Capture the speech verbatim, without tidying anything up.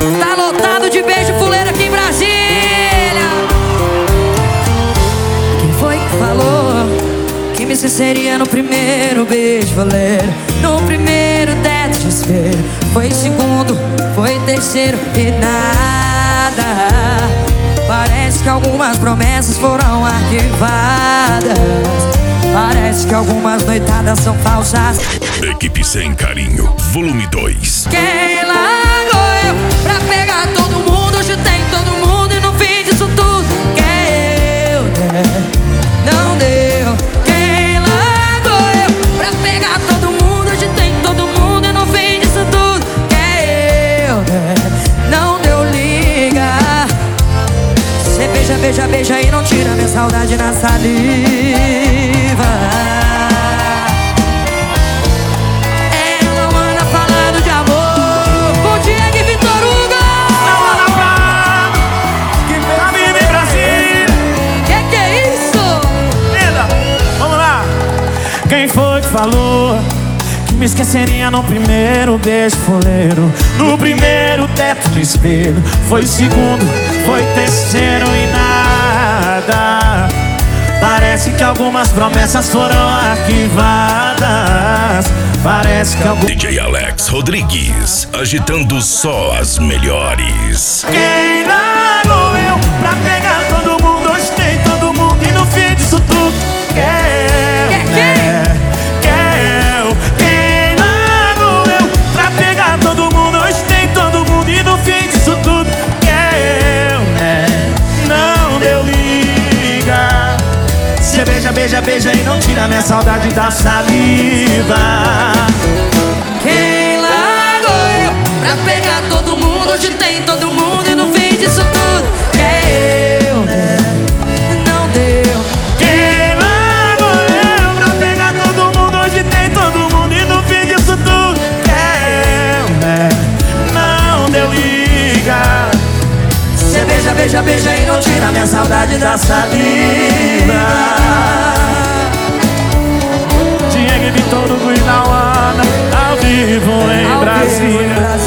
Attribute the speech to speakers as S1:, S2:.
S1: Tá lotado de beijo fuleiro aqui em Brasília. Quem foi que falou que me esqueceria no primeiro beijo fuleiro? No primeiro teto de espelho. Foi segundo, foi terceiro e nada. Parece que algumas promessas foram arquivadas. Parece que algumas noitadas são falsas.
S2: Equipe Sem Carinho, volume dois.
S1: Quem largou eu pra pegar todo mundo? Hoje tem todo mundo e no fim disso tudo quem eu der, não deu. Quem largou eu pra pegar todo mundo? Hoje tem todo mundo e no fim disso tudo quem eu der, não deu. Liga. Cê beija, beija, beija e não tira minha saudade na saliva. Ela anda falando de amor. Bom dia, Gui Vitor Hugo.
S3: Que vem a mim em Brasília.
S1: Que que é isso?
S3: Linda, vamos lá. Quem foi que falou que me esqueceria no primeiro beijo fuleiro? No primeiro teto de espelho. Foi segundo, foi terceiro e nada. Parece que algumas promessas foram arquivadas. Parece que algum...
S2: D J Alex Rodrigues, agitando só as melhores.
S3: Quem largou eu pra pegar todo mundo? Hoje tem todo mundo e no fim disso tudo quer eu, né? Quer eu. Quem largou eu pra pegar todo mundo? Hoje tem todo mundo e no fim disso tudo quer eu, né? Não deu liga. Cê beija, beija, beija e não tira minha saudade da saliva.
S1: Quem largou eu pra pegar todo mundo? Hoje tem todo mundo e no fim disso tudo quem eu der, não deu.
S3: Quem largou eu pra pegar todo mundo? Hoje tem todo mundo e no fim disso tudo quer eu, né? Não deu liga.
S1: Cê beija, beija, beija e não tira minha saudade da saliva.
S3: Diego e Vitor Hugo e Nauana, ao vivo em
S1: Ao vivo em
S3: Brasília.
S1: Brasília.